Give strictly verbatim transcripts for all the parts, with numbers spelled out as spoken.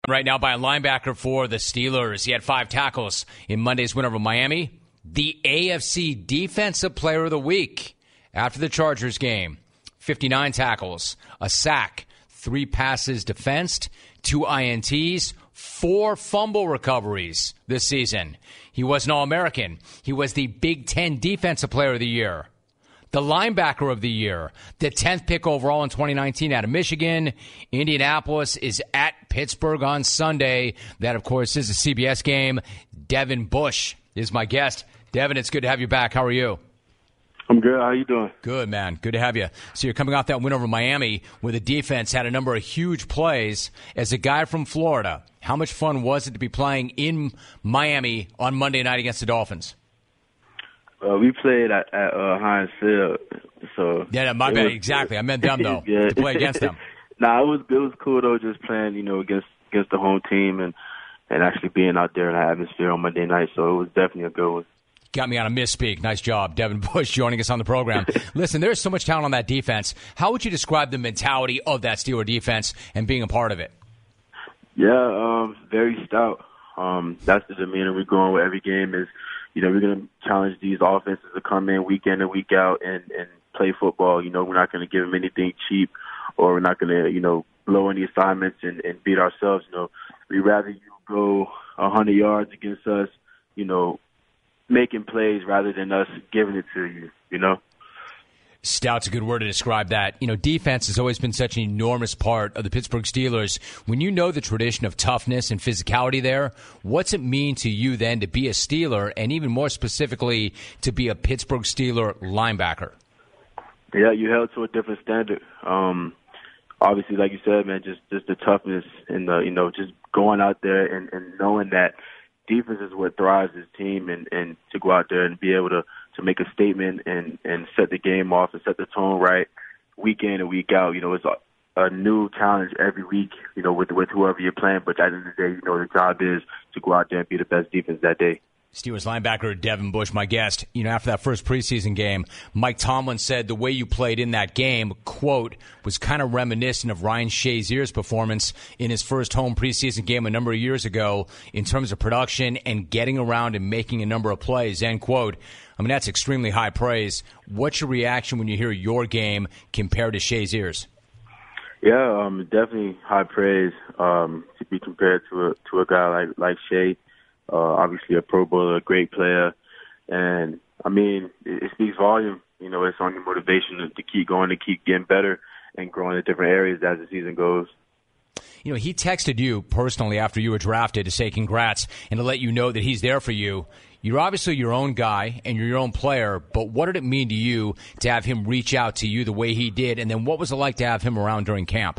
Right now by a linebacker for the Steelers. He had five tackles in Monday's win over Miami. The A F C Defensive Player of the Week after the Chargers game. fifty-nine tackles, a sack, three passes defensed, two I N Ts, four fumble recoveries this season. He was an All-American. He was the Big Ten Defensive Player of the Year. The linebacker of the year, the tenth pick overall in twenty nineteen out of Michigan. Indianapolis is at Pittsburgh on Sunday. That, of course, is a C B S game. Devin Bush is my guest. Devin, it's good to have you back. How are you? I'm good. How you doing? Good, man. Good to have you. So you're coming off that win over Miami where the defense had a number of huge plays. As a guy from Florida, how much fun was it to be playing in Miami on Monday night against the Dolphins? Uh, we played at, at uh, Heinz Field, so yeah, no, my bad. Was, exactly. I meant them though yeah. to play against them. Nah, it was it was cool though, just playing, you know, against against the home team and and actually being out there in the atmosphere on Monday night. So it was definitely a good one. Got me on a misspeak. Nice job, Devin Bush, joining us on the program. Listen, there's so much talent on that defense. How would you describe the mentality of that Steeler defense and being a part of it? Yeah, um, very stout. Um, that's the demeanor we go on with every game is. You know, we're going to challenge these offenses to come in week in and week out and, and play football. You know, we're not going to give them anything cheap or we're not going to, you know, blow any assignments and, and beat ourselves. You know, we'd rather you go one hundred yards against us, you know, making plays rather than us giving it to you, you know. Stout's a good word to describe that. You know, defense has always been such an enormous part of the Pittsburgh Steelers. When you know the tradition of toughness and physicality there, what's it mean to you then to be a Steeler and even more specifically to be a Pittsburgh Steeler linebacker? Yeah, you held to a different standard. Um, obviously, like you said, man, just, just the toughness and, the, you know, just going out there and, and knowing that defense is what thrives this team and, and to go out there and be able to to make a statement and, and set the game off and set the tone right week in and week out. You know, it's a, a new challenge every week, you know, with with whoever you're playing. But at the end of the day, you know, the job is to go out there and be the best defense that day. Steelers linebacker Devin Bush, my guest. You know, after that first preseason game, Mike Tomlin said the way you played in that game, quote, was kind of reminiscent of Ryan Shazier's performance in his first home preseason game a number of years ago in terms of production and getting around and making a number of plays, end quote. I mean, that's extremely high praise. What's your reaction when you hear your game compared to Shazier's? Yeah, um, definitely high praise um, to be compared to a to a guy like like Shay. Uh, obviously, a Pro Bowler, a great player, and I mean, it, it speaks volume. You know, it's on your motivation to, to keep going, to keep getting better, and growing in different areas as the season goes. You know, he texted you personally after you were drafted to say congrats and to let you know that he's there for you. You're obviously your own guy and you're your own player, but what did it mean to you to have him reach out to you the way he did? And then what was it like to have him around during camp?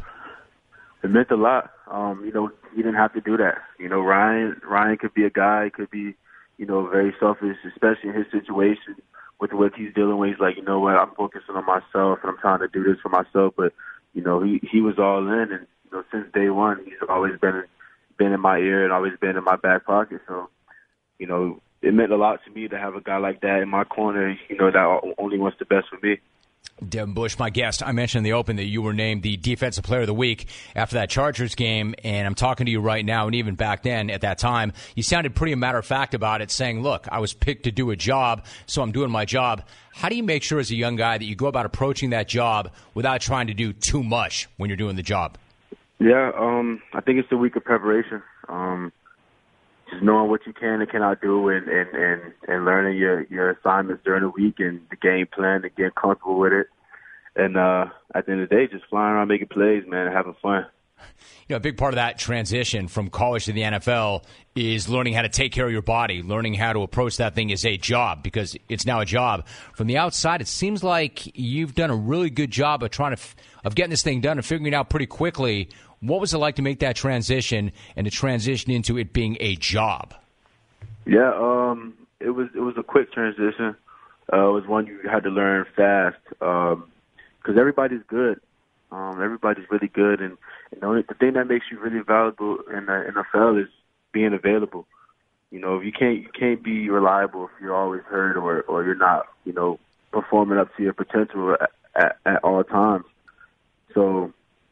It meant a lot. Um, you know, he didn't have to do that. You know, Ryan Ryan could be a guy, could be, you know, very selfish, especially in his situation with what he's dealing with. He's like, you know what, I'm focusing on myself and I'm trying to do this for myself. But, you know, he, he was all in. And, you know, since day one, he's always been, been in my ear and always been in my back pocket. So, you know, it meant a lot to me to have a guy like that in my corner, you know, that only wants the best for me. Devin Bush, my guest. I mentioned in the open that you were named the Defensive Player of the Week after that Chargers game, and I'm talking to you right now, and even back then at that time, you sounded pretty matter-of-fact about it, saying, look, I was picked to do a job, so I'm doing my job. How do you make sure as a young guy that you go about approaching that job without trying to do too much when you're doing the job? Yeah, um, I think it's a week of preparation. Um Just knowing what you can and cannot do and, and, and, and learning your, your assignments during the week and the game plan and getting comfortable with it. And uh, at the end of the day, just flying around making plays, man, and having fun. You know, a big part of that transition from college to the N F L is learning how to take care of your body, learning how to approach that thing as a job because it's now a job. From the outside, it seems like you've done a really good job of trying to of getting this thing done and figuring it out pretty quickly. What was it like to make that transition and to transition into it being a job? Yeah, um, it was it was a quick transition. Uh, it was one you had to learn fast because um, everybody's good. Um, everybody's really good, and, and the, only, the thing that makes you really valuable in the N F L is being available. You know, if you can't you can't be reliable if you're always hurt or or you're not, you know, performing up to your potential at, at, at all times. So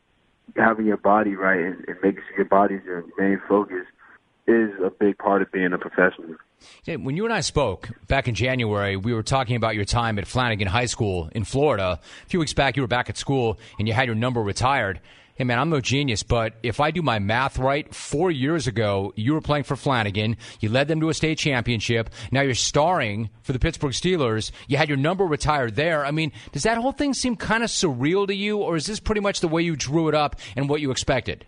having your body right and, and making sure your body's your main focus is a big part of being a professional. Yeah, when you and I spoke back in January, we were talking about your time at Flanagan High School in Florida. A few weeks back, you were back at school and you had your number retired. Hey, man, I'm no genius, but if I do my math right, four years ago, you were playing for Flanagan. You led them to a state championship. Now you're starring for the Pittsburgh Steelers. You had your number retired there. I mean, does that whole thing seem kind of surreal to you, or is this pretty much the way you drew it up and what you expected?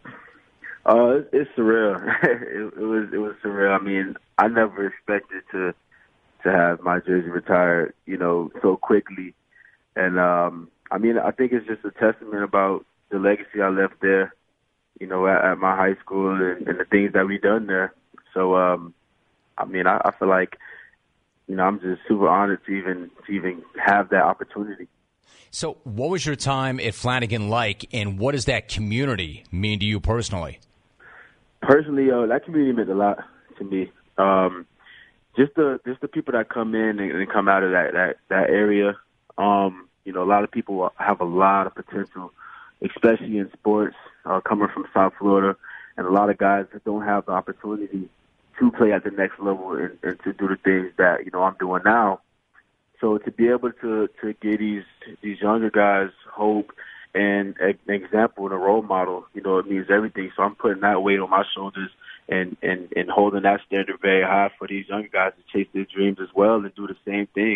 Uh, it's, it's surreal. it, it was it was surreal. I mean, I never expected to to have my jersey retired, you know, so quickly. And um, I mean, I think it's just a testament about the legacy I left there, you know, at, at my high school and, and the things that we done there. So, um, I mean, I, I feel like, you know, I'm just super honored to even to even have that opportunity. So, what was your time at Flanagan like, and what does that community mean to you personally? Personally, uh, that community meant a lot to me. Um, just the just the people that come in and, and come out of that that that area. Um, you know, a lot of people have a lot of potential, especially in sports, uh, coming from South Florida, and a lot of guys that don't have the opportunity to play at the next level and, and to do the things that, you know, I'm doing now. So to be able to, to give these these younger guys hope and an example and a role model, you know, it means everything. So I'm putting that weight on my shoulders and, and, and holding that standard very high for these younger guys to chase their dreams as well and do the same things.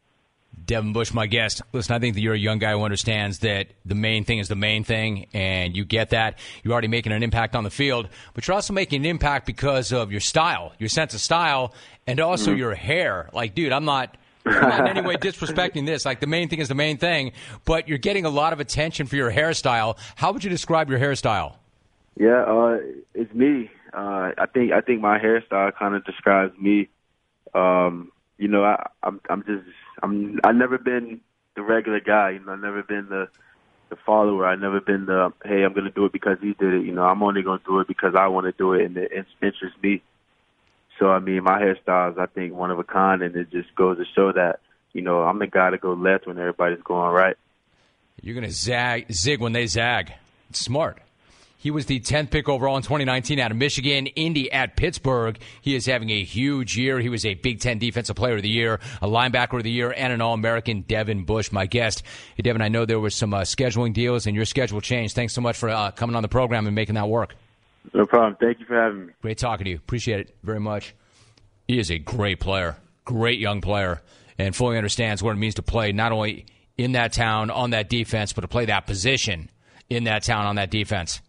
Devin Bush, my guest. Listen, I think that you're a young guy who understands that the main thing is the main thing, and you get that. You're already making an impact on the field, but you're also making an impact because of your style, your sense of style, and also mm-hmm. your hair. Like, dude, I'm not... I'm not in any way disrespecting this. Like, the main thing is the main thing, but you're getting a lot of attention for your hairstyle. How would you describe your hairstyle? Yeah, uh, it's me. Uh, I think I think my hairstyle kind of describes me. Um, you know, I, I'm I'm just I'm I've never been the regular guy. You know, I've never been the the follower. I've never been the hey, I'm going to do it because he did it. You know, I'm only going to do it because I want to do it and it interests me. So, I mean, my hairstyle is, I think, one of a kind, and it just goes to show that, you know, I'm the guy to go left when everybody's going right. You're going to zag, zig when they zag. It's smart. He was the tenth pick overall in twenty nineteen out of Michigan, Indy at Pittsburgh. He is having a huge year. He was a Big Ten Defensive Player of the Year, a Linebacker of the Year, and an All-American. Devin Bush, my guest. Hey, Devin, I know there were some uh, scheduling deals, and your schedule changed. Thanks so much for uh, coming on the program and making that work. No problem. Thank you for having me. Great talking to you. Appreciate it very much. He is a great player, great young player, and fully understands what it means to play not only in that town, on that defense, but to play that position in that town, on that defense.